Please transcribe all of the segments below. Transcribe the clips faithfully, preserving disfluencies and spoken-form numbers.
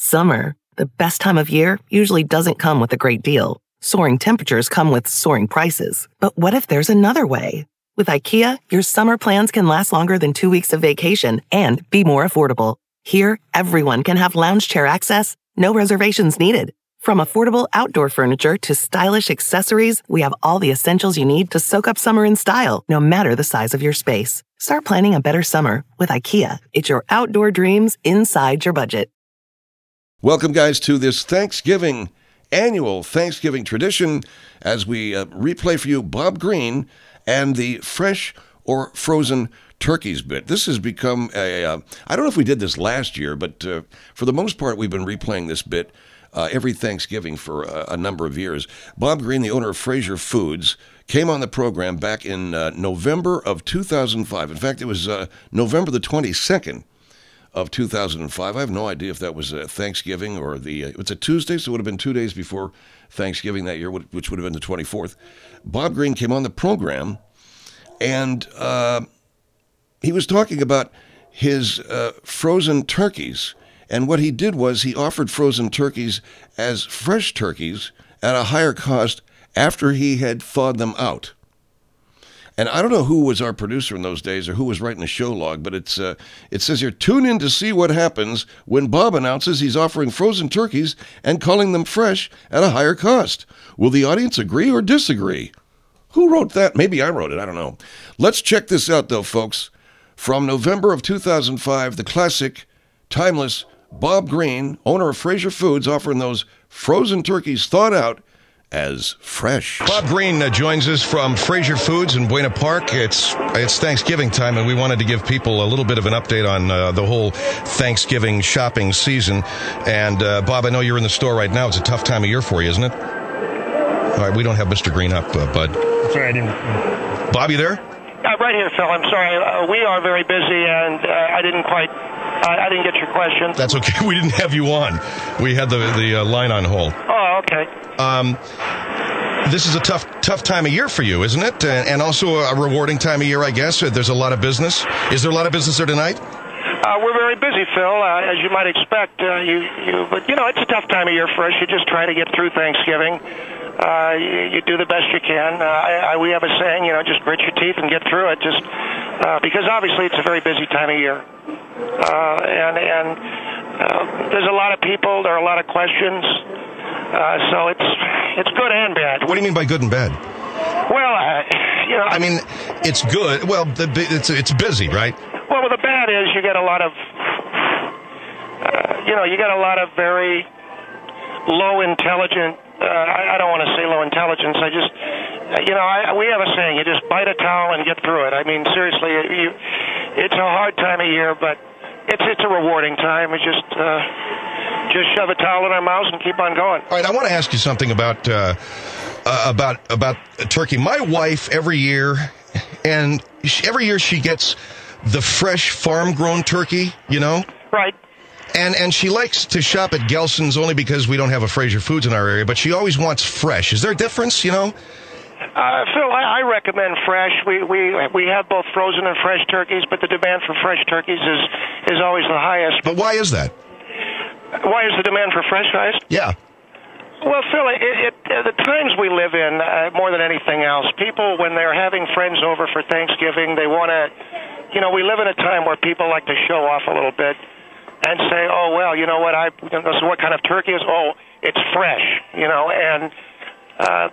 Summer, the best time of year, usually doesn't come with a great deal. Soaring temperatures come with soaring prices. But what if there's another way? With IKEA, your summer plans can last longer than two weeks of vacation and be more affordable. Here, everyone can have lounge chair access, no reservations needed. From affordable outdoor furniture to stylish accessories, we have all the essentials you need to soak up summer in style, no matter the size of your space. Start planning a better summer with IKEA. It's your outdoor dreams inside your budget. Welcome, guys, to this Thanksgiving, annual Thanksgiving tradition as we uh, replay for you Bob Green and the fresh or frozen turkeys bit. This has become a, uh, I don't know if we did this last year, but uh, for the most part, we've been replaying this bit uh, every Thanksgiving for a, a number of years. Bob Green, the owner of Fraser Foods, came on the program back in uh, November of two thousand five. In fact, it was uh, November the twenty-second of two thousand five. I have no idea if that was uh, Thanksgiving or the, uh, it's a Tuesday, so it would have been two days before Thanksgiving that year, which would have been the twenty-fourth. Bob Green came on the program, and uh, he was talking about his uh, frozen turkeys. And what he did was he offered frozen turkeys as fresh turkeys at a higher cost after he had thawed them out. And I don't know who was our producer in those days or who was writing the show log, but it's uh, it says here, tune in to see what happens when Bob announces he's offering frozen turkeys and calling them fresh at a higher cost. Will the audience agree or disagree? Who wrote that? Maybe I wrote it. I don't know. Let's check this out, though, folks. From November of two thousand five, the classic, timeless Bob Green, owner of Fraser Foods, offering those frozen turkeys thawed out as fresh. Bob Green uh, joins us from Fraser Foods in Buena Park. It's it's Thanksgiving time, and we wanted to give people a little bit of an update on uh, the whole Thanksgiving shopping season. And uh, Bob, I know you're in the store right now. It's a tough time of year for you, isn't it? All right, we don't have Mister Green up, uh, bud. Sorry, I didn't. Bob, you there? Uh, right here, Phil. I'm sorry. Uh, we are very busy, and uh, I didn't quite. I, I didn't get your question. That's okay. We didn't have you on. We had the the uh, line on hold. Oh, okay. Um, this is a tough tough time of year for you, isn't it? And, and also a rewarding time of year, I guess. There's a lot of business. Is there a lot of business there tonight? Uh, we're very busy, Phil, uh, as you might expect. Uh, you, you, but you know, it's a tough time of year for us. You just try to get through Thanksgiving. Uh, you, you do the best you can. Uh, I, I, we have a saying, you know, just grit your teeth and get through it. Just uh, because obviously it's a very busy time of year, uh, and and uh, there's a lot of people. There are a lot of questions. Uh, so it's it's good and bad. What do you mean by good and bad? Well, uh, you know, I mean, it's good. Well, the, it's it's busy, right? Well, well, the bad is you get a lot of, uh, you know, you get a lot of very low intelligent. Uh, I, I don't want to say low intelligence. I just, uh, you know, I, we have a saying: you just bite a towel and get through it. I mean, seriously, you, it's a hard time of year, but it's it's a rewarding time. We just uh, just shove a towel in our mouths and keep on going. All right, I want to ask you something about uh, uh, about about turkey. My wife every year, and she, every year she gets the fresh farm-grown turkey. You know, right. And and she likes to shop at Gelson's only because we don't have a Fraser Foods in our area, but she always wants fresh. Is there a difference, you know? Uh, Phil, I, I recommend fresh. We we we have both frozen and fresh turkeys, but the demand for fresh turkeys is, is always the highest. But why is that? Why is the demand for fresh highest? Yeah. Well, Phil, it, it, uh, the times we live in, uh, more than anything else, people, when they're having friends over for Thanksgiving, they want to, you know, we live in a time where people like to show off a little bit and say, oh, well, you know what, I, you know, this is what kind of turkey is? Oh, it's fresh, you know, and uh,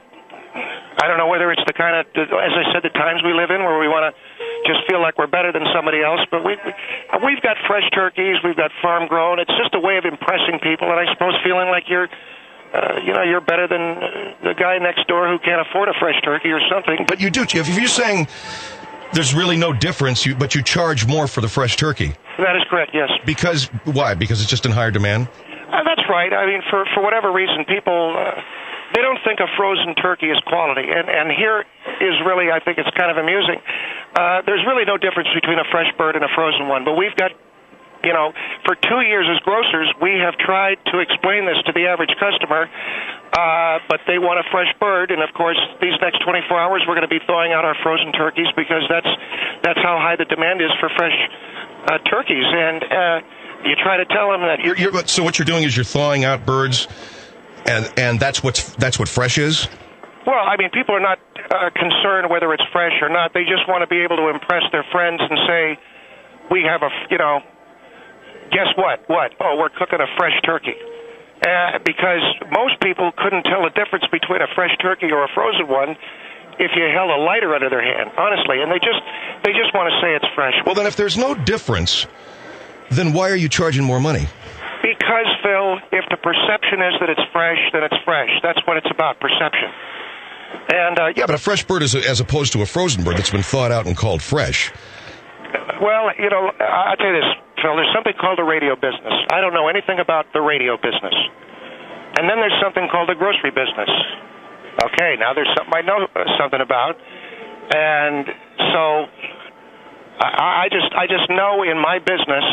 I don't know whether it's the kind of, as I said, the times we live in where we want to just feel like we're better than somebody else, but we, we've got fresh turkeys, we've got farm-grown. It's just a way of impressing people, and I suppose feeling like you're, uh, you know, you're better than the guy next door who can't afford a fresh turkey or something. But you do, if you're saying there's really no difference, you, but you charge more for the fresh turkey. That is correct, yes. Because, why? Because it's just in higher demand? Uh, that's right. I mean, for, for whatever reason, people, uh, they don't think a frozen turkey is quality. And, and here is really, I think it's kind of amusing. Uh, there's really no difference between a fresh bird and a frozen one. But we've got, you know, for two years as grocers, we have tried to explain this to the average customer, uh, but they want a fresh bird. And, of course, these next twenty-four hours, we're going to be thawing out our frozen turkeys because that's that's how high the demand is for fresh uh, turkeys. And uh, You try to tell them that You're, you're, so what you're doing is you're thawing out birds, and and that's what's that's what fresh is. Well, I mean, people are not uh, concerned whether it's fresh or not. They just want to be able to impress their friends and say, "We have a, you know, guess what? What? Oh, we're cooking a fresh turkey." Uh, because most people couldn't tell the difference between a fresh turkey or a frozen one if you held a lighter under their hand, honestly. And they just they just want to say it's fresh. Well, then if there's no difference, then why are you charging more money? Because, Phil, if the perception is that it's fresh, then it's fresh. That's what it's about, perception. And uh, yeah, but a fresh bird is a, as opposed to a frozen bird that's been thawed out and called fresh. Well, you know, I'll tell you this, Phil, there's something called the radio business. I don't know anything about the radio business. And then there's something called the grocery business. Okay, now there's something I know something about. And so I, I just I just know in my business,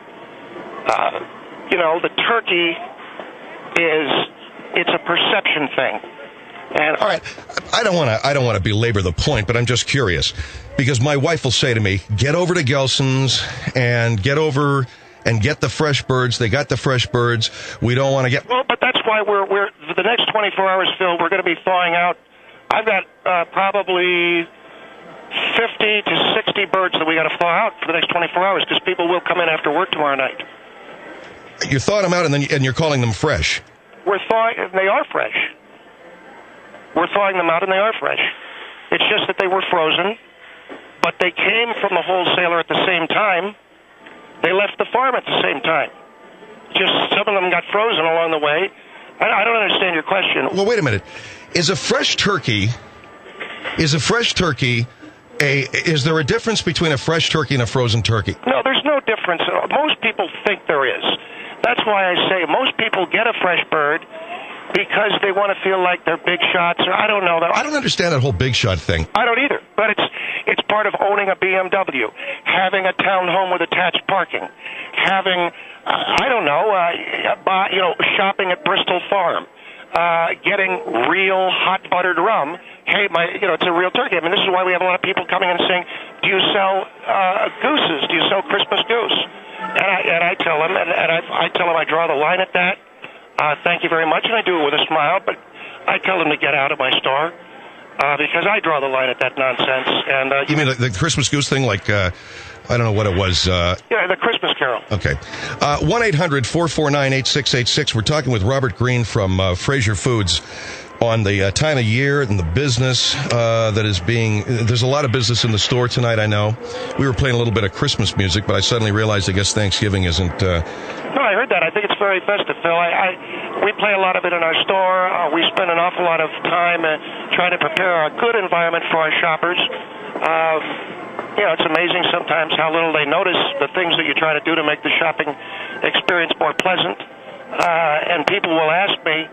uh, you know, the turkey is, it's a perception thing. And all right, I don't want to I don't want to belabor the point, but I'm just curious because my wife will say to me, "Get over to Gelson's and get over and get the fresh birds. They got the fresh birds. We don't want to get." Well, but that's why we're we're for the next twenty-four hours, Phil. We're going to be thawing out. I've got uh, probably fifty to sixty birds that we got to thaw out for the next twenty-four hours because people will come in after work tomorrow night. You thaw them out and then you, and you're calling them fresh. We're thawing. They are fresh. We're thawing them out, and they are fresh. It's just that they were frozen, but they came from the wholesaler at the same time. They left the farm at the same time. Just some of them got frozen along the way. I, I don't understand your question. Well, wait a minute. Is a fresh turkey, is a fresh turkey, a, is there a difference between a fresh turkey and a frozen turkey? No, there's no difference. Most people think there is. That's why I say most people get a fresh bird because they want to feel like they're big shots, or I don't know. I don't understand that whole big shot thing. I don't either, but it's it's part of owning a B M W, having a townhome with attached parking, having, uh, I don't know, uh, buy, you know, shopping at Bristol Farm, uh, getting real hot buttered rum. Hey, my, you know, it's a real turkey. I mean, this is why we have a lot of people coming in and saying, "Do you sell uh, gooses? Do you sell Christmas goose?" And I and I tell them, and, and I, I tell them I draw the line at that. Uh, thank you very much, and I do it with a smile, but I tell them to get out of my store uh, because I draw the line at that nonsense. And uh, you mean the, the Christmas goose thing? Like, uh, I don't know what it was. Uh, yeah, the Christmas Carol. Okay. one eight hundred four four nine eight six eight six. We're talking with Robert Green from uh, Fraser Foods on the uh, time of year and the business uh, that is being... There's a lot of business in the store tonight, I know. We were playing a little bit of Christmas music, but I suddenly realized I guess Thanksgiving isn't... Uh, No, I heard that. I think it's very festive, Phil. I, I we play a lot of it in our store. Uh, we spend an awful lot of time uh, trying to prepare a good environment for our shoppers. Uh, you know, it's amazing sometimes how little they notice the things that you try to do to make the shopping experience more pleasant. Uh, and people will ask me,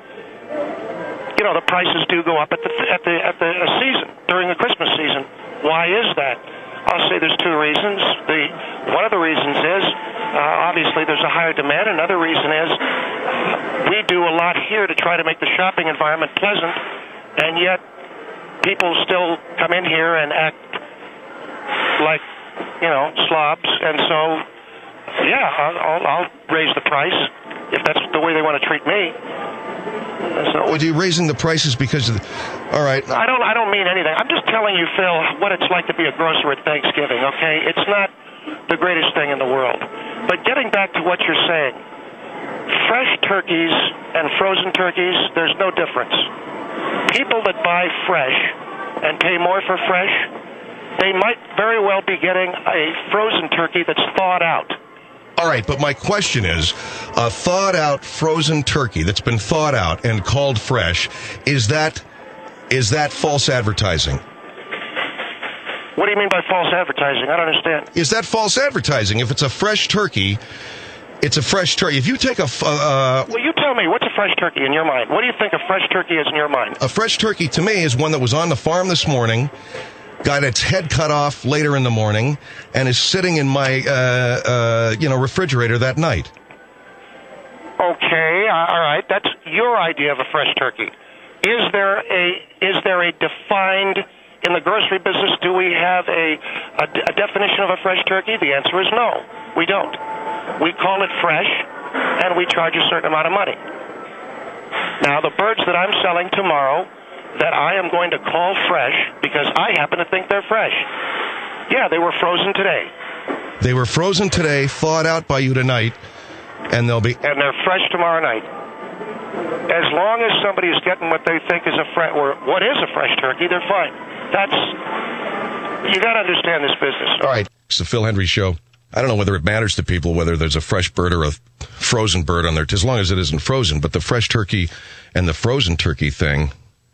you know, the prices do go up at the at the at the season during the Christmas season. Why is that? I'll say there's two reasons. The one of the reasons is uh, obviously there's a higher demand. Another reason is we do a lot here to try to make the shopping environment pleasant, and yet people still come in here and act like, you know, slobs. And so, yeah, I'll, I'll, I'll raise the price if that's the way they want to treat me. So, well, are you raising the prices because of the, all right. I don't I don't mean anything. I'm just telling you, Phil, what it's like to be a grocer at Thanksgiving, okay? It's not the greatest thing in the world. But getting back to what you're saying, fresh turkeys and frozen turkeys, there's no difference. People that buy fresh and pay more for fresh, they might very well be getting a frozen turkey that's thawed out. All right, but my question is, a thawed-out frozen turkey that's been thawed out and called fresh, is that is that false advertising? What do you mean by false advertising? I don't understand. Is that false advertising? If it's a fresh turkey, it's a fresh turkey. If you take a... Uh, well, you tell me, what's a fresh turkey in your mind? What do you think a fresh turkey is in your mind? A fresh turkey, to me, is one that was on the farm this morning, got its head cut off later in the morning, and is sitting in my, uh, uh, you know, refrigerator that night. Okay, all right. That's your idea of a fresh turkey. Is there a is there a defined in the grocery business? Do we have a, a, a definition of a fresh turkey? The answer is no. We don't. We call it fresh, and we charge a certain amount of money. Now, the birds that I'm selling tomorrow that I am going to call fresh because I happen to think they're fresh, yeah, they were frozen today. They were frozen today, thawed out by you tonight, and they'll be... And they're fresh tomorrow night. As long as somebody is getting what they think is a fresh, or what is a fresh turkey, they're fine. That's... You got to understand this business. All right. It's the Phil Hendrie Show. I don't know whether it matters to people whether there's a fresh bird or a frozen bird on there, as long as it isn't frozen. But the fresh turkey and the frozen turkey thing,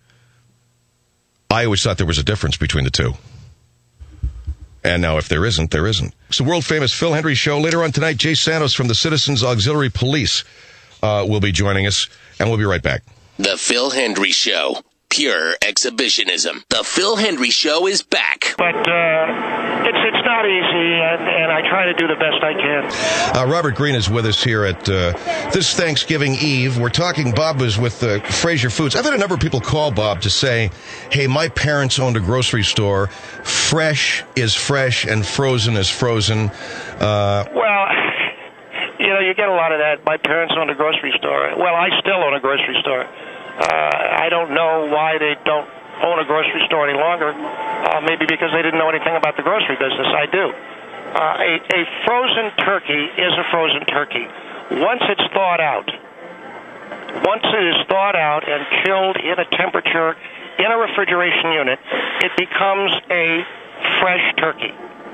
I always thought there was a difference between the two. And now if there isn't, there isn't. It's the world-famous Phil Hendrie Show. Later on tonight, Jay Santos from the Citizens Auxiliary Police uh, will be joining us, and we'll be right back. The Phil Hendrie Show. Pure exhibitionism. The Phil Hendrie Show is back. But uh, it's it's not easy, and, and I try to do the best I can. Uh, Robert Green is with us here at uh, this Thanksgiving Eve. We're talking, Bob was with uh, Fraser Foods. I've had a number of people call, Bob, to say, hey, my parents owned a grocery store. Fresh is fresh and frozen is frozen. Uh, well, you know, you get a lot of that. My parents owned a grocery store. Well, I still own a grocery store. Uh, I don't know why they don't own a grocery store any longer. Uh, maybe because they didn't know anything about the grocery business. I do. Uh, a, a frozen turkey is a frozen turkey. Once it's thawed out, once it is thawed out and chilled in a temperature in a refrigeration unit, it becomes a fresh turkey.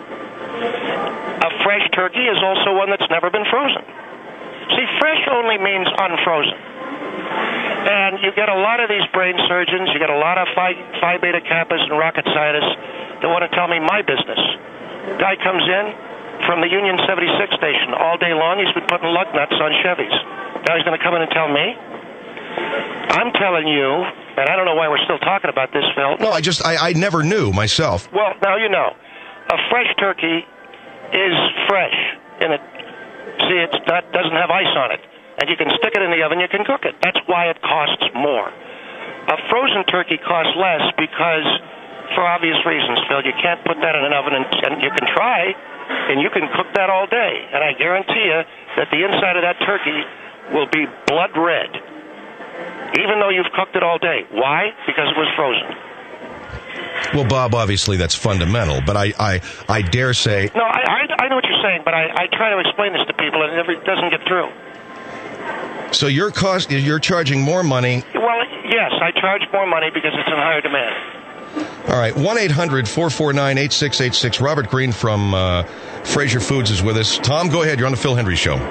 A fresh turkey is also one that's never been frozen. See, fresh only means unfrozen. And you get a lot of these brain surgeons, you get a lot of Phi, Phi Beta Kappas and rocket scientists that want to tell me my business. Guy comes in from the Union seventy-six station all day long. He's been putting lug nuts on Chevys. Now he's going to come in and tell me? I'm telling you, and I don't know why we're still talking about this, Phil. No, I just, I, I never knew myself. Well, now you know. A fresh turkey is fresh. In it. See, it doesn't have ice on it. And you can stick it in the oven, you can cook it. That's why it costs more. A frozen turkey costs less because, for obvious reasons, Phil, you can't put that in an oven, and, and you can try, and you can cook that all day. And I guarantee you that the inside of that turkey will be blood red, even though you've cooked it all day. Why? Because it was frozen. Well, Bob, obviously that's fundamental, but I, I, I dare say... No, I, I, I know what you're saying, but I, I try to explain this to people, and it never doesn't get through. So your cost, you're charging more money. Well, yes, I charge more money because it's in higher demand. All right, one eight hundred four four nine eight six eight six. Robert Green from uh, Fraser Foods is with us. Tom, go ahead. You're on the Phil Hendrie Show.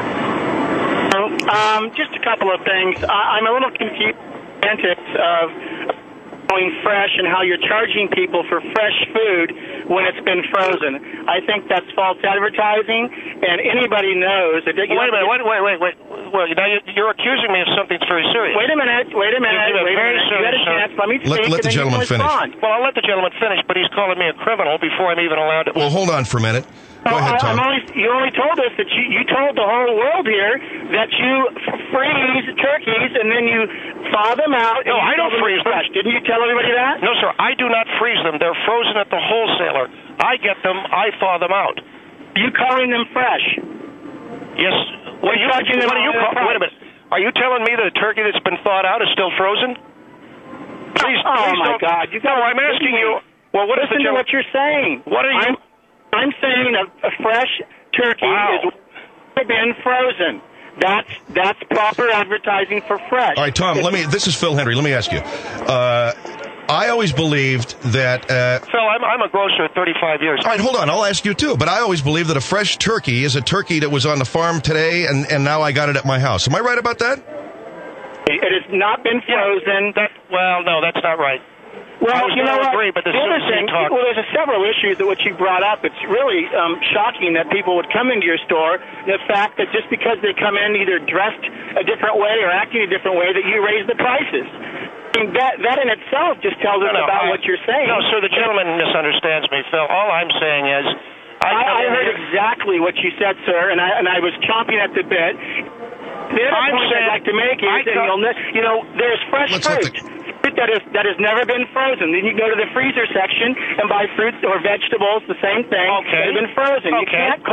Um, just a couple of things. I, I'm a little confused of going fresh and how you're charging people for fresh food when it's been frozen. I think that's false advertising, and anybody knows that... Wait a minute, wait, wait, wait, wait. Well, now you're, you're accusing me of something that's very serious. Wait a minute, wait a minute, You're wait a very minute. You serious, had a chance, let me Let, speak, let the and then gentleman you can finish. respond. Well, I'll let the gentleman finish, but he's calling me a criminal before I'm even allowed to... Well, hold on for a minute. Go Oh, ahead, I, Tom. I'm only, you only told us that you, you told the whole world here that you f- freeze turkeys and then you thaw them out. No, and I don't sell them freeze them. fresh. Didn't you tell everybody that? No, sir, I do not freeze them. They're frozen at the wholesaler. I get them, I thaw them out. You calling them fresh? Yes. What are you, charging them what are you all call, the Wait a minute. Are you telling me that a turkey that's been thawed out is still frozen? Please, oh, please my don't. God. You no, I'm asking you. Well, what is the Listen to gentleman? what you're saying. What are you? I'm, I'm saying a, a fresh turkey Wow. is been frozen. That's that's proper advertising for fresh. All right, Tom, let me, this is Phil Hendrie. Let me ask you. Uh, I always believed that... Uh, Phil, I'm, I'm a grocer at thirty-five years. all right, hold on. I'll ask you, too. But I always believed that a fresh turkey is a turkey that was on the farm today, and, and now I got it at my house. Am I right about that? It has not been frozen. That, well, no, that's not right. Well, I was you gonna know what? agree, but the the other citizen thing, talk- well, there's a several issues that what you brought up. It's really um, shocking that people would come into your store. The fact that just because they come in either dressed a different way or acting a different way, that you raise the prices. I mean, that that in itself just tells us No, no, about I- what you're saying. No, sir, the gentleman misunderstands me, Phil. All I'm saying is... I, I, I heard exactly what you said, sir, and I and I was chomping at the bit. The other I'm point saying- I'd like to make is, I and thought- you'll, ne- you know, there's fresh Let's let fruit. the- Fruit that is that has never been frozen. Then you go to the freezer section and buy fruits or vegetables, the same thing, Okay. that have been frozen. You Okay. can't call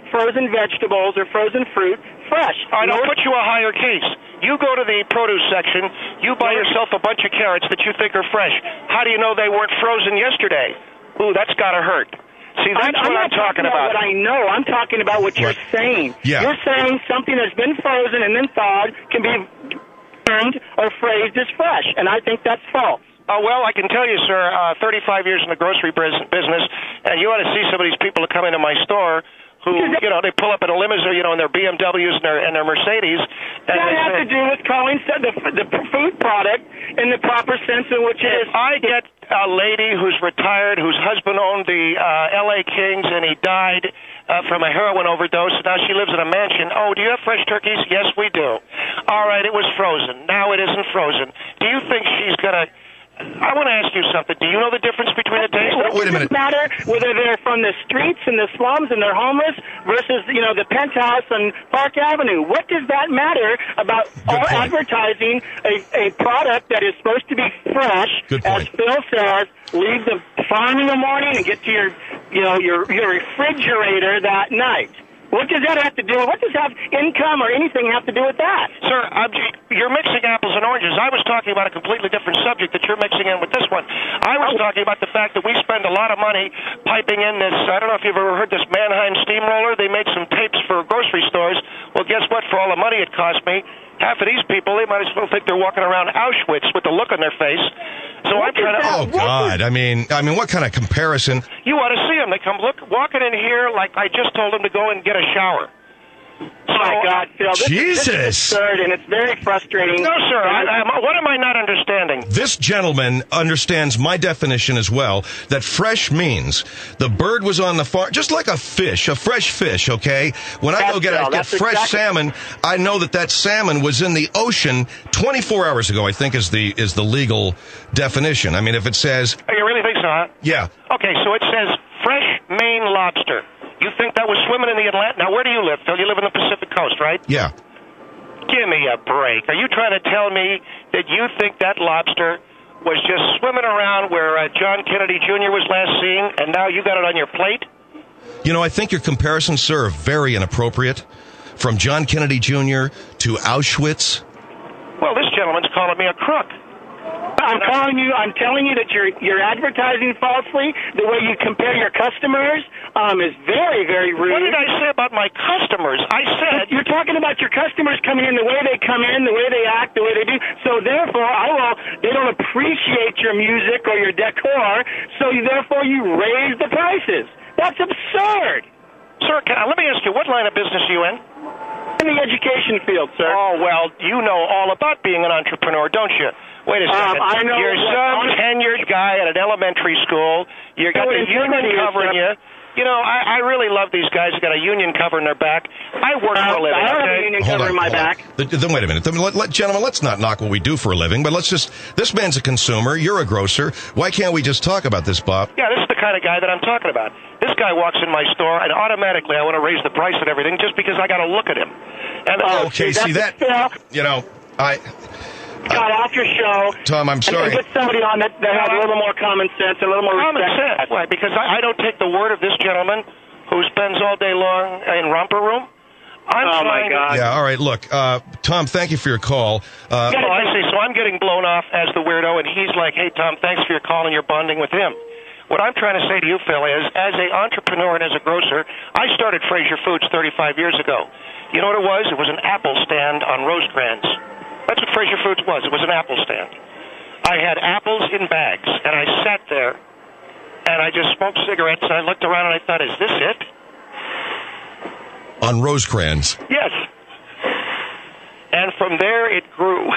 frozen vegetables or frozen fruit fresh. All right, I'll put you a higher case. You go to the produce section, you buy yourself a bunch of carrots that you think are fresh. How do you know they weren't frozen yesterday? Ooh, that's got to hurt. See, that's I'm, what I'm, I'm talking about. about. What I know. I'm talking about what you're Right. saying. Yeah. You're saying something that's been frozen and then thawed can be turned or phrased as fresh, and I think that's false. Oh, well, I can tell you, sir, uh, thirty-five years in the grocery bus- business, and you ought to see some of these people that come into my store who, you know, they pull up in a limousine, you know, in their B M Ws and their, and their Mercedes. And That they has say, to do with calling the, the food product in the proper sense in which it is. if I get a lady who's retired, whose husband owned the uh, L A Kings, and he died uh, from a heroin overdose, and now she lives in a mansion. Oh, do you have fresh turkeys? Yes, we do. All right, it was frozen. Now it isn't frozen. Do you think she's going to... I want to ask you something. Do you know the difference between the taste? What Wait a does minute. it matter whether they're from the streets and the slums and they're homeless versus, you know, the penthouse on Park Avenue? What does that matter about all point. advertising a, a product that is supposed to be fresh? Good As point. Phil says, leave the farm in the morning and get to your, you know, your your refrigerator that night. What does that have to do? What does have income or anything have to do with that? Sir, I'm, you're mixing apples and oranges. I was talking about a completely different subject that you're mixing in with this one. I was talking about the fact that we spend a lot of money piping in this, I don't know if you've ever heard this Mannheim steamroller. They make some tapes for grocery stores. Well, guess what? For all the money it cost me, half of these people, they might as well think they're walking around Auschwitz with the look on their face. So I'm trying to... Oh, God. I mean, I mean, what kind of comparison? You ought to see them. They come look walking in here like I just told them to go and get a shower. Oh, my God, Phil. This, Jesus. This is absurd, and it's very frustrating. No, sir. I, I, what am I not understanding? This gentleman understands my definition as well, that fresh means the bird was on the farm, just like a fish, a fresh fish, okay? When I That's go get, a, all. get That's fresh exactly- salmon, I know that that salmon was in the ocean twenty-four hours ago, I think is the is the legal definition. I mean, if it says, Oh, you really think so, huh? yeah, Okay, so it says fresh Maine lobster. You think that was swimming in the Atlantic? Now, where do you live, Phil? You live in the Pacific Coast, right? yeah. Give me a break. Are you trying to tell me that you think that lobster was just swimming around where uh, John Kennedy Junior was last seen, and now you got it on your plate? You know, I think your comparisons, sir, are very inappropriate. From John Kennedy Junior to Auschwitz. Well, this gentleman's calling me a crook. I'm calling you. I'm telling you that you're you're advertising falsely. The way you compare your customers um, is very, very rude. What did I say about my customers? I said... You're talking about your customers coming in, the way they come in, the way they act, the way they do. So therefore, I will. They don't appreciate your music or your decor. So you, therefore, you raise the prices. That's absurd. Sir, can, let me ask you, what line of business are you in? In the education field, sir. Oh, well, you know all about being an entrepreneur, don't you? Wait a Um, second. I know You're what some honest- tenured guy at an elementary school. You got know the what union integrity is, covering sir? you. You know, I, I really love these guys who got a union covering their back. I work Uh, for a living, I don't have okay? a union Hold covering on, my hold on. back. Th- Then wait a minute. Then let, let, gentlemen, let's not knock what we do for a living, but let's just, this man's a consumer, you're a grocer. Why can't we just talk about this, Bob? Yeah, this is the kind of guy that I'm talking about. This guy walks in my store, and automatically I want to raise the price and everything just because I got to look at him. And Oh, Okay, see, see that's that, Phil. you know, I, Got off your show. Tom, I'm and- sorry. And get somebody on that, that has a little more common sense, a little more common respect. sense. Why? Because I, I don't take the word of this gentleman who spends all day long in romper room. I'm Oh, my trying to- God. yeah, all right, look, uh, Tom, thank you for your call. Uh, Oh, I see. So I'm getting blown off as the weirdo, and he's like, hey, Tom, thanks for your call and your bonding with him. What I'm trying to say to you, Phil, is as an entrepreneur and as a grocer, I started Fraser Foods thirty-five years ago. You know what it was? It was an apple stand on Rosecrans. That's what Fraser Foods was. It was an apple stand. I had apples in bags, and I sat there, and I just smoked cigarettes, and I looked around, and I thought, is this it? on Rosecrans. Yes. And from there, it grew.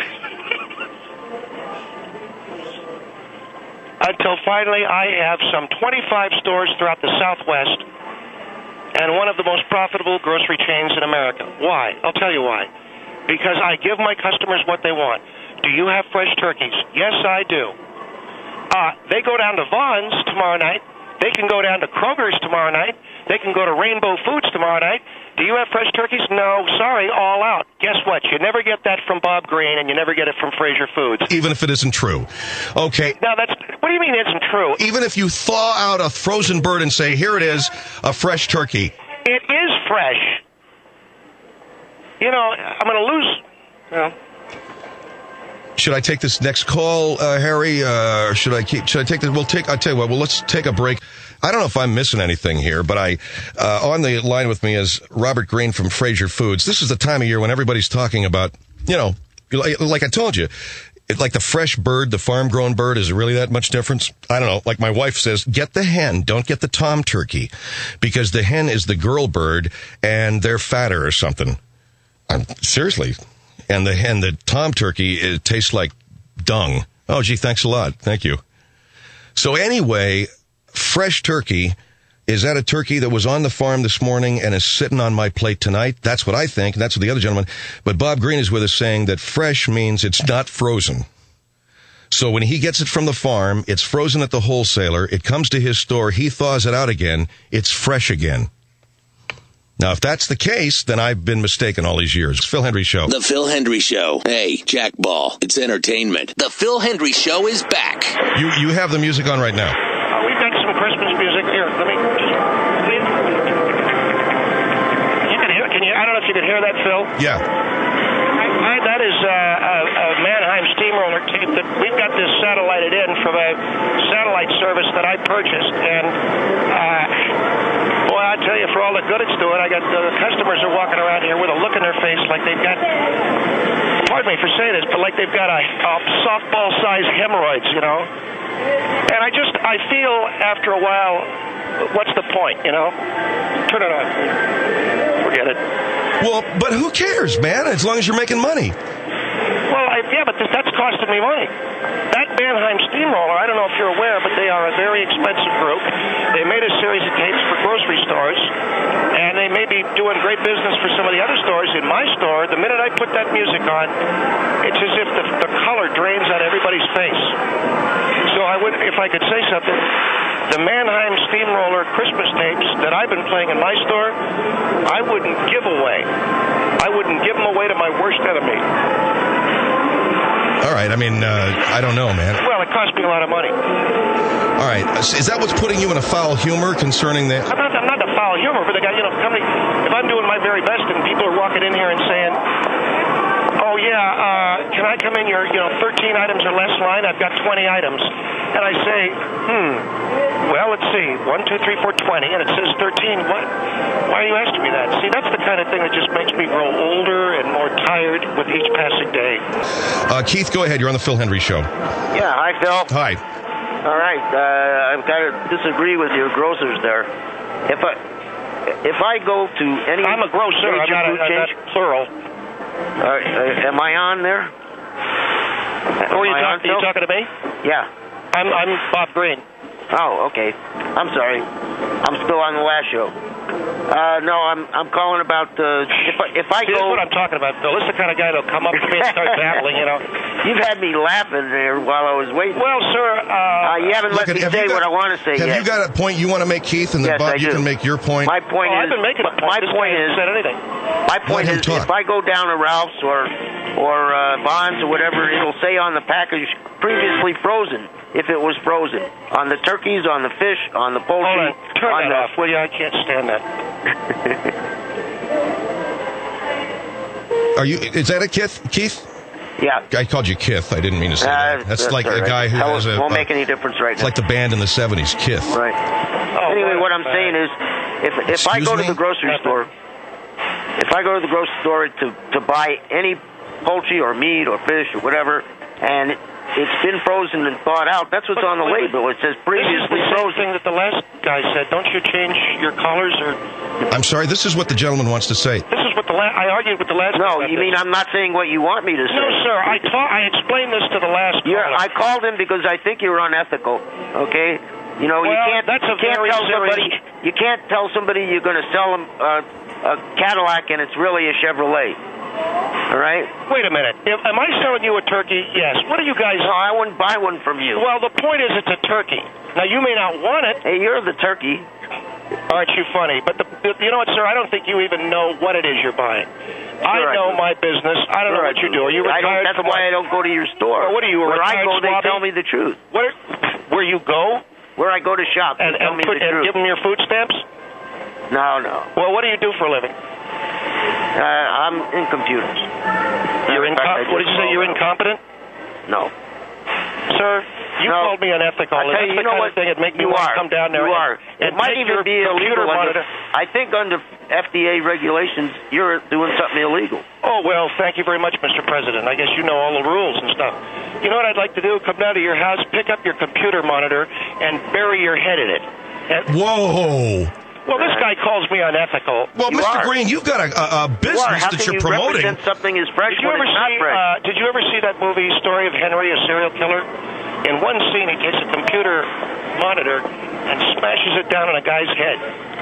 Until finally, I have some twenty-five stores throughout the Southwest and one of the most profitable grocery chains in America. Why? I'll tell you why. Because I give my customers what they want. Do you have fresh turkeys? Yes, I do. Uh, they go down to Vaughn's tomorrow night. They can go down to Kroger's tomorrow night. They can go to Rainbow Foods tomorrow night. Do you have fresh turkeys? No, sorry, all out. Guess what? You never get that from Bob Green, and you never get it from Fraser Foods. Even if it isn't true. Okay. Now, that's what do you mean it isn't true? Even if you thaw out a frozen bird and say, here it is, a fresh turkey. It is fresh. You know, I'm going to lose. You know. Should I take this next call, uh, Harry? Uh, or should I keep? Should I take this? We'll take. I'll tell you what. Well, let's take a break. I don't know if I'm missing anything here, but I uh, on the line with me is Robert Green from Fraser Foods. This is the time of year when everybody's talking about, you know, like, like I told you, it, like the fresh bird, the farm-grown bird. Is it really that much difference? I don't know. Like my wife says, get the hen. Don't get the tom turkey, because the hen is the girl bird and they're fatter or something. I'm, seriously. And the hen, the tom turkey, it tastes like dung. Oh, gee, thanks a lot. Thank you. So anyway, fresh turkey, is that a turkey that was on the farm this morning and is sitting on my plate tonight? That's what I think. That's what the other gentleman. But Bob Green is with us saying that fresh means it's not frozen. So when he gets it from the farm, it's frozen at the wholesaler. It comes to his store. He thaws it out again. It's fresh again. Now, if that's the case, then I've been mistaken all these years. Phil Hendrie Show. The Phil Hendrie Show. Hey, Jack Ball. It's entertainment. The Phil Hendrie Show is back. You you have the music on right now. Uh, we've got some Christmas music here. Let me just. You can hear. Can you? I don't know if you can hear that, Phil. Yeah. I, that is uh, a, a Mannheim steamroller tape that we've got this satellited in from a satellite service that I purchased, and. Uh, Boy, I tell you, for all the good it's doing, I got uh, the customers are walking around here with a look in their face like they've got, pardon me for saying this, but like they've got a, a softball-sized hemorrhoids, you know? And I just, I feel after a while, what's the point, you know? Turn it on. Forget it. Well, but who cares, man, as long as you're making money. Well, I, yeah, but th- that's costing me money. That Mannheim steamroller, I don't know if you're aware, but they are a very expensive group. They made a series of tapes for grocery stores, and they may be doing great business for some of the other stores. In my store, the minute I put that music on, it's as if the, the color drains out everybody's face. So I would, if I could say something, the Mannheim steamroller Christmas tapes that I've been playing in my store, I wouldn't give away. I wouldn't give them away to my worst enemy. All right, I mean, uh, I don't know, man. Well, it cost me a lot of money. All right, is that what's putting you in a foul humor concerning that? I'm not, I'm not the foul humor, but the guy, you know, company, if I'm doing my very best and people are walking in here and saying, oh, yeah, uh, can I come in your, you know, thirteen items or less line? I've got twenty items. And I say, hmm, well, let's see, one, two, three, four, twenty, and it says thirteen. What? Why are you asking me that? See, that's the kind of thing that just makes me grow older and more tired with each passing day. Uh, Keith, go ahead. You're on the Phil Hendrie Show. Yeah, hi, Phil. Hi. All right, uh, I'm kind of disagree with your grocers there. If I if I go to any I'm a grocer. I'm not, a, I'm not plural. Uh, uh, am I on there? Who are you, talk, are you talking to me? Yeah. I'm I'm Bob Green. Oh, okay. I'm sorry. I'm still on the last show. Uh, no, I'm I'm calling about uh, if I, if I See, go. That's what I'm talking about, Phil. This is the kind of guy that'll come up to me and start babbling, you know. You've had me laughing there while I was waiting. Well, sir, uh, uh you haven't Look, let me have say you got, what I want to say have yet. you got a point you want to make, Keith, and then yes, Bob, I you do. can make your point? My point oh, is. I've been making a point. My this point guy is. hasn't said anything. My point Let him is, talk. if I go down to Ralph's or or uh, Bonds or whatever, it'll say on the package previously frozen. If it was frozen on the turkeys, on the fish, on the poultry. Hold on, turn on that the... off, will you? I can't stand that. Are you? Is that a Keith? Keith? Yeah. I called you Kith. I didn't mean to say Uh, that. That's, that's like all a right. guy who That has a. won't uh, make any difference right It's now. like the band in the seventies, Kith. Right. Oh, anyway, what what I'm bad. saying is, if if I Excuse go me? to the grocery store, if I go to the grocery store to to buy any poultry or meat or fish or whatever, and it's been frozen and thawed out, that's what's But on the wait, label. It says This is previously the same frozen. thing that the last guy said. Don't you change your colors or? I'm sorry. This is what the gentleman wants to say. This is what the la- I argued with the last. No, guy you about mean this. I'm not saying what you want me to say? No, sir. I ta- I explained this to the last. You're, caller. I called him because I think you're unethical. Okay, you know you Well, can't. that's a you can't very tell serious- somebody. You can't tell somebody you're going to sell them uh, a Cadillac and it's really a Chevrolet. All right. Wait a minute. If, am I selling you a turkey? Yes. What are you guys? No, I wouldn't buy one from you. Well, the point is, it's a turkey. Now you may not want it. Hey, you're the turkey. Aren't you funny? But the, the, you know what, sir? I don't think you even know what it is you're buying. I Sure I know do. my business. I don't Sure know I what you do. Are you I don't, retired that's from why what? I don't go to your store. Well, what are you, a Where I retired go, they swabby? tell me the truth. Where, where you go Where I go to shop, and, they tell and, me put, the and truth. give them your food stamps? No, no. Well, what do you do for a living? Uh, I'm in computers. You're In fact, I incompetent. What did you say? You're called- incompetent? No. Sir, you No. called me unethical. I tell That's you, the you know kind what? of thing that'd make me you want are. to come down there You and, are. and It might take even your be computer illegal. Under, monitor. I think under F D A regulations, you're doing something illegal. Oh, well, thank you very much, Mister President. I guess you know all the rules and stuff. You know what I'd like to do? Come down to your house, pick up your computer monitor, and bury your head in it. And, Whoa. well, this guy calls me unethical. Well, You Mister are. Green, you've got a, a, a You are. business How that can you're you promoting. represent something as fresh Did you when ever it's not see? fresh? Uh, did you ever see that movie, Story of Henry, a serial killer? In one scene, he takes a computer monitor and smashes it down on a guy's head.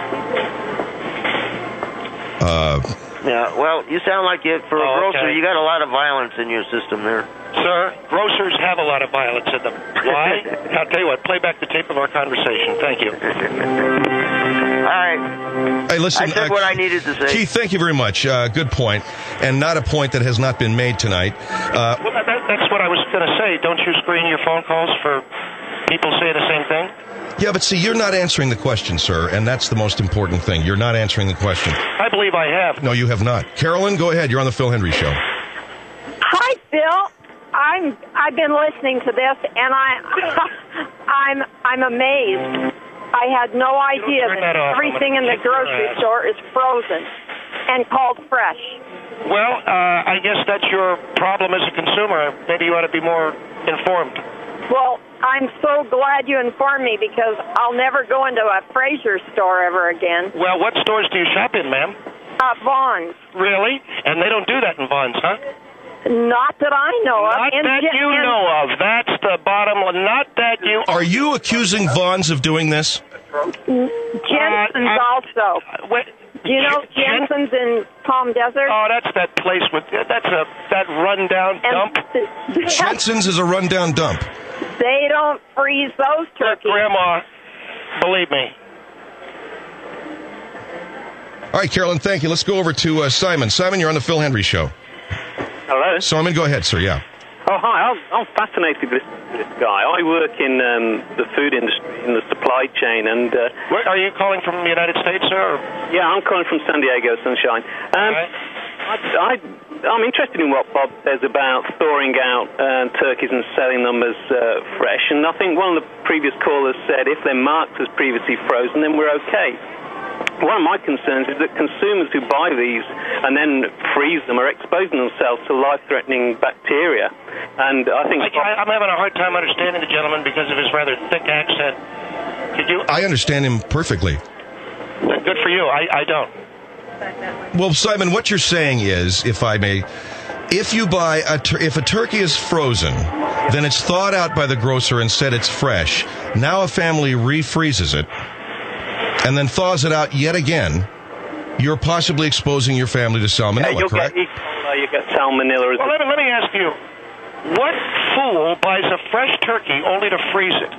Uh, Yeah, well, you sound like you, for a Oh, grocer, okay. you got a lot of violence in your system there. Sir, grocers have a lot of violence in them. Why? I'll tell you what, play back the tape of our conversation. Thank you. All right. hey, listen. I said uh, what I needed to say. Keith, thank you very much. Uh, good point, and not a point that has not been made tonight. Uh, Well, that, that's what I was going to say. Don't you screen your phone calls for people saying the same thing? yeah, but see, you're not answering the question, sir, and that's the most important thing. You're not answering the question. I believe I have. No, you have not. Carolyn, go ahead. You're on the Phil Hendry Show. Hi, Phil. I'm. I've been listening to this, and I, I'm. I'm amazed. I had no idea turn that that off. I'm everything in gonna the kick your grocery ass. store is frozen and called fresh. Well, uh, I guess that's your problem as a consumer. Maybe you ought to be more informed. Well, I'm so glad you informed me because I'll never go into a Fraser store ever again. Well, what stores do you shop in, ma'am? Uh, Vaughn's. Really? And they don't do that in Vons, huh? Not that I know of. Not And that Jen- you and know of. That's the bottom line. Not that you... Are you accusing Vons of doing this? Jensen's Uh, uh, also. Wait, Do you know Jen- Jensen's in Palm Desert? Oh, that's that place with... That's a that rundown dump. And Jensen's is a rundown dump. they don't freeze those Look, turkeys. Grandma, believe me. All right, Carolyn, thank you. Let's go over to uh, Simon. Simon, you're on the Phil Hendry Show. Hello. Simon, go ahead, sir. Yeah. Oh, hi. I'm, I'm fascinated with this guy. I work in um, the food industry, in the supply chain, and uh, Where, are you calling from the United States, sir? Or? yeah, I'm calling from San Diego, Sunshine. Um, Right. I, I, I'm interested in what Bob says about thawing out uh, turkeys and selling them as uh, fresh, and I think one of the previous callers said if they're marked as previously frozen, then we're okay. One of my concerns is that consumers who buy these and then freeze them are exposing themselves to life-threatening bacteria. And I think... I, I'm having a hard time understanding the gentleman because of his rather thick accent. Could you... I understand him perfectly. Good for you. I, I don't. Well, Simon, what you're saying is, if I may, if you buy a tur- if a turkey is frozen, then it's thawed out by the grocer and said it's fresh. Now a family refreezes it and then thaws it out yet again. You're possibly exposing your family to salmonella, Yeah, you'll correct? get, E. coli, you get salmonella. Well, let me, let me ask you, what fool buys a fresh turkey only to freeze it?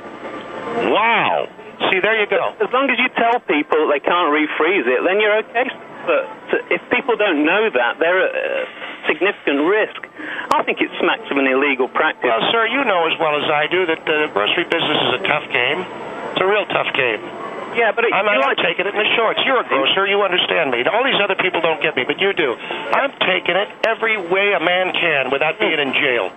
Wow. See, there you go. As long as you tell people they can't refreeze it, then you're okay. But if people don't know that, they're at a significant risk. I think it smacks of an illegal practice. Well, sir, you know as well as I do that the grocery business is a tough game. It's a real tough game. Yeah, but it, I'm, I'm like, taking it in the shorts. You're a grocer. You understand me. All these other people don't get me, but you do. I'm taking it every way a man can without being in jail.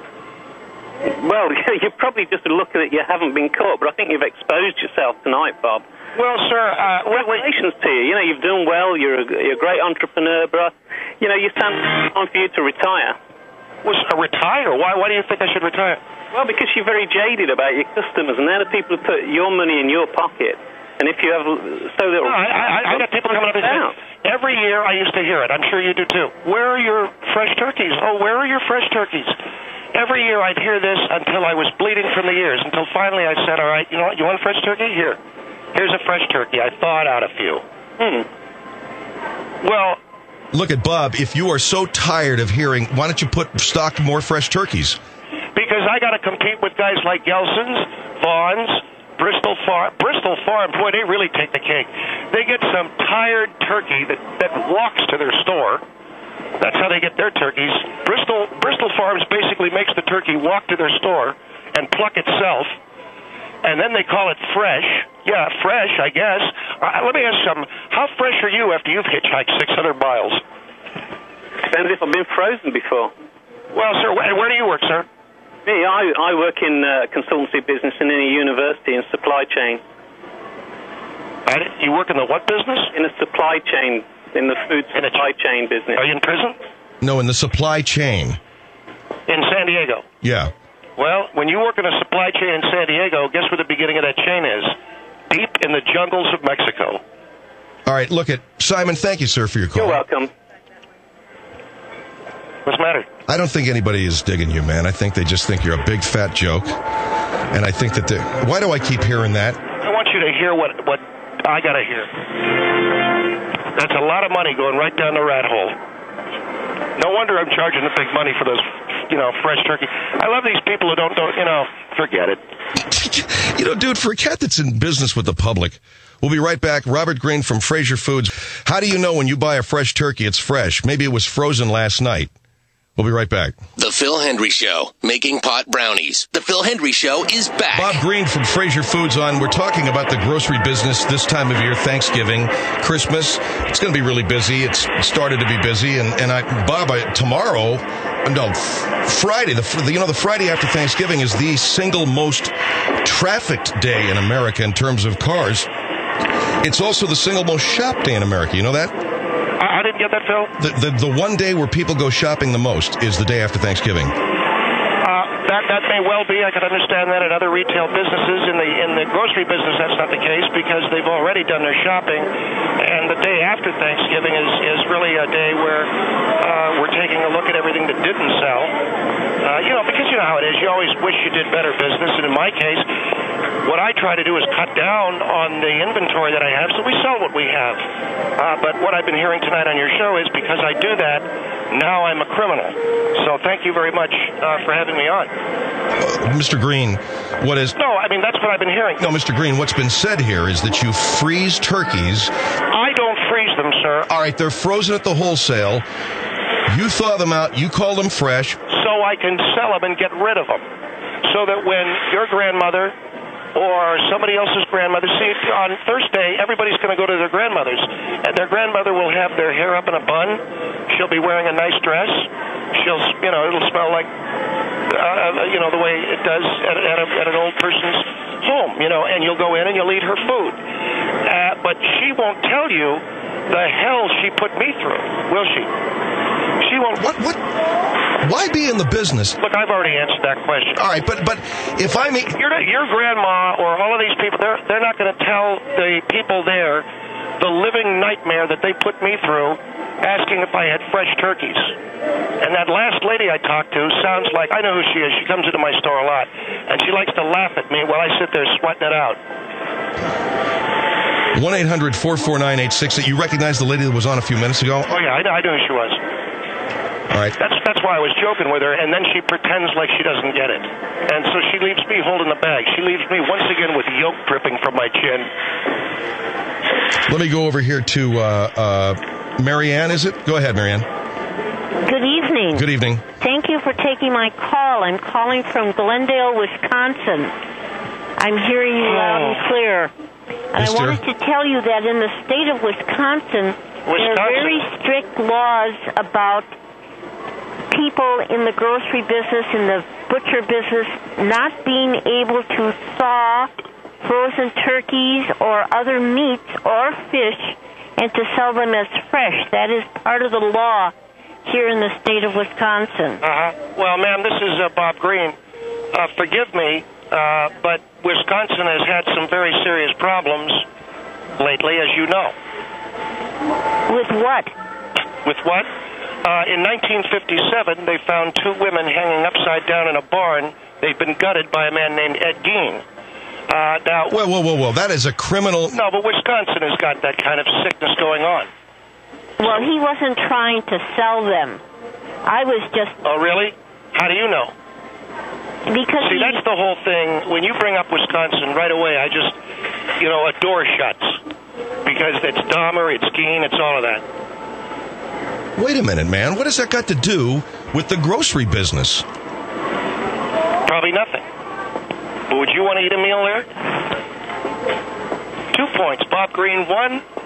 well, you're probably just lucky that you haven't been caught, but I think you've exposed yourself tonight, Bob. Well, sir, uh, wait, wait. Congratulations to you. You know, you've done well. You're a, you're a great entrepreneur, but, you know, you stand on for you to retire. Was uh, retire? Why? Why do you think I should retire? Well, because you're very jaded about your customers, and they're the people who put your money in your pocket. And if you have so little... No, I, I, I got people coming up and saying, every year I used to hear it. I'm sure you do too. Where are your fresh turkeys? Oh, where are your fresh turkeys? Every year I'd hear this until I was bleeding from the ears, until finally I said, all right, you know what, you want a fresh turkey? Here. Here's a fresh turkey. I thawed out a few. Hmm. Well... Look at Bob. If you are so tired of hearing, why don't you put stock more fresh turkeys? Because I got to compete with guys like Gelson's, Vaughn's, Bristol Farm. Bristol Farm, boy, they really take the cake. They get some tired turkey that, that walks to their store. That's how they get their turkeys. Bristol Bristol Farms basically makes the turkey walk to their store and pluck itself, and then they call it fresh. Yeah, fresh, I guess. Uh, let me ask you something. How fresh are you after you've hitchhiked six hundred miles? Depends if I've been frozen before. Well, sir, where, where do you work, sir? Me, I, I work in uh, consultancy business and in a university in supply chain. I, you work in the what business? In a supply chain, in the food In a supply ch- chain business. Are you in prison? No, in the supply chain. In San Diego. Yeah. Well, when you work in a supply chain in San Diego, guess where the beginning of that chain is? Deep in the jungles of Mexico. All right, look at Simon. Thank you, sir, for your call. You're welcome. What's the matter? I don't think anybody is digging you, man. I think they just think you're a big fat joke, and I think that they. Why do I keep hearing that? I want you to hear what what I gotta hear. That's a lot of money going right down the rat hole. No wonder I'm charging the big money for those, you know, fresh turkey. I love these people who don't, don't you know, forget it. You know, dude, for a cat that's in business with the public, we'll be right back. Robert Green from Fraser Foods. How do you know when you buy a fresh turkey it's fresh? Maybe it was frozen last night. We'll be right back. The Phil Hendry Show, making pot brownies. The Phil Hendry Show is back. Bob Green from Fraser Foods on. We're talking about the grocery business this time of year, Thanksgiving, Christmas. It's going to be really busy. It's started to be busy. And, and I, Bob, I, tomorrow, no, Friday, the, the you know, the Friday after Thanksgiving is the single most trafficked day in America in terms of cars. It's also the single most shopped day in America. You know that? I, I didn't get that, Phil. The, the the one day where people go shopping the most is the day after Thanksgiving. Uh, that that may well be. I could understand that at other retail businesses. In the in the grocery business, that's not the case because they've already done their shopping, and the day after Thanksgiving is, is really a day where uh, we're taking a look at everything that didn't sell. Uh, you know, because you know how it is. You always wish you did better business, and in my case, what I try to do is cut down on the inventory that I have so we sell what we have. Uh, but what I've been hearing tonight on your show is because I do that, now I'm a criminal. So thank you very much uh, for having me on. Uh, Mister Green, what is... No, I mean, that's what I've been hearing. No, Mister Green, what's been said here is that you freeze turkeys. I don't freeze them, sir. All right, they're frozen at the wholesale. You thaw them out. You call them fresh. So I can sell them and get rid of them. So that when your grandmother or somebody else's grandmother, see, on Thursday, everybody's going to go to their grandmother's, and their grandmother will have their hair up in a bun. She'll be wearing a nice dress. She'll, you know, it'll smell like, uh, you know, the way it does at, at, a, at an old person's home, you know, and you'll go in and you'll eat her food. Uh, but she won't tell you the hell she put me through, will she? She won't. What? What? Why be in the business? Look, I've already answered that question. All right, but but if I mean... Your, your grandma or all of these people, they're, they're not going to tell the people there the living nightmare that they put me through asking if I had fresh turkeys. And that last lady I talked to sounds like, I know who she is. She comes into my store a lot. And she likes to laugh at me while I sit there sweating it out. one eight hundred four four nine eight six eight. You recognize the lady that was on a few minutes ago? Oh, yeah, I, I knew who she was. All right. That's that's why I was joking with her, and then she pretends like she doesn't get it. And so she leaves me holding the bag. She leaves me once again with yolk dripping from my chin. Let me go over here to uh, uh, Marianne, is it? Go ahead, Marianne. Good evening. Good evening. Thank you for taking my call. I'm calling from Glendale, Wisconsin. I'm hearing you loud and clear. And Yes, I wanted dear. to tell you that in the state of Wisconsin, there are very strict laws about people in the grocery business, in the butcher business, not being able to thaw frozen turkeys or other meats or fish and to sell them as fresh. That is part of the law here in the state of Wisconsin. Uh-huh. Well, ma'am, this is uh, Bob Green. Uh, forgive me, uh, but Wisconsin has had some very serious problems lately, as you know. With what? With what? Uh, in nineteen fifty-seven, they found two women hanging upside down in a barn. They'd been gutted by a man named Ed Gein. Uh, now, Whoa, whoa, whoa, whoa. That is a criminal... no, but Wisconsin has got that kind of sickness going on. Well, he wasn't trying to sell them. I was just... Oh, really? How do you know? Because See, he, that's the whole thing. When you bring up Wisconsin, right away, I just, you know, a door shuts. Because it's Dahmer, it's Gein, it's all of that. Wait a minute, man. What has that got to do with the grocery business? Probably nothing. But would you want to eat a meal there? Two points. Bob Green, one.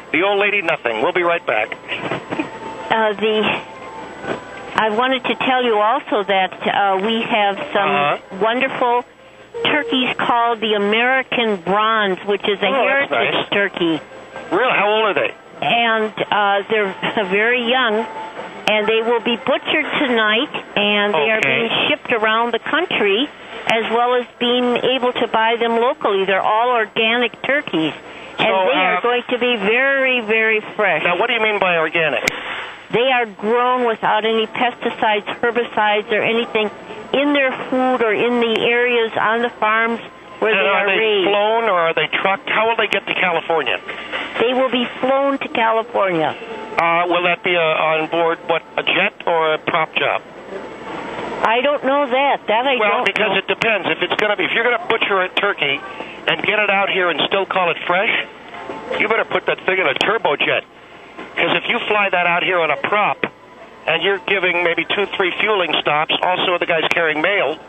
The old lady, nothing. We'll be right back. Uh, the I wanted to tell you also that uh, we have some uh-huh. wonderful turkeys called the American Bronze, which is a oh, heritage nice. turkey. Really? How old are they? And uh, they're very young, and they will be butchered tonight, and they okay. are being shipped around the country, as well as being able to buy them locally. They're all organic turkeys, and so, they uh, are going to be very, very fresh. Now, what do you mean by organic? They are grown without any pesticides, herbicides, or anything in their food or in the areas on the farms where and they are are they raised. flown or are they trucked? How will they get to California? They will be flown to California. Uh, will that be a, on board, what, a jet or a prop job? I don't know that. That I well, don't because know. it depends. If it's going to be, if you're going to butcher a turkey and get it out here and still call it fresh, you better put that thing in a turbojet. Because if you fly that out here on a prop, and you're giving maybe two, three fueling stops, also the guy's carrying mail.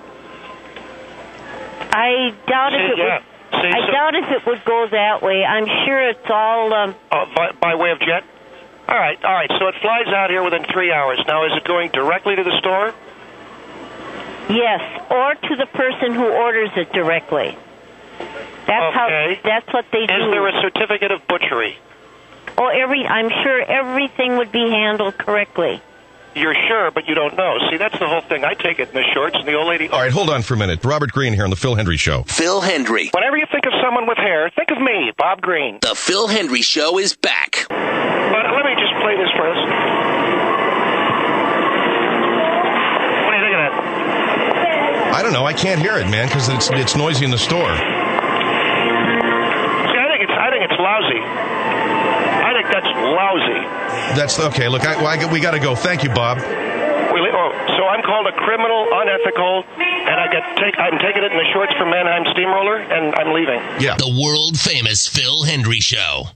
I doubt See, if it yeah. would. See, I so, doubt if it would go that way. I'm sure it's all. Um, uh, by, by way of jet. All right, all right. So it flies out here within three hours. Now, is it going directly to the store? Yes, or to the person who orders it directly. That's okay. how. That's what they is do. Is there a certificate of butchery? Oh, every. I'm sure everything would be handled correctly. You're sure, but you don't know. See, that's the whole thing. I take it in the shorts, and the old lady... All right, hold on for a minute. Robert Green here on The Phil Hendry Show. Phil Hendry. Whenever you think of someone with hair, think of me, Bob Green. The Phil Hendry Show is back. But let me just play this for us. What do you think of that? I don't know. I can't hear it, man, because it's it's noisy in the store. See, I think it's I think it's lousy. I think that's lousy. That's okay. Look, I, well, I, we got to go. Thank you, Bob. We, oh, so I'm called a criminal, unethical, and I get take. I'm taking it in the shorts from Mannheim Steamroller, and I'm leaving. Yeah. The world famous Phil Hendry Show.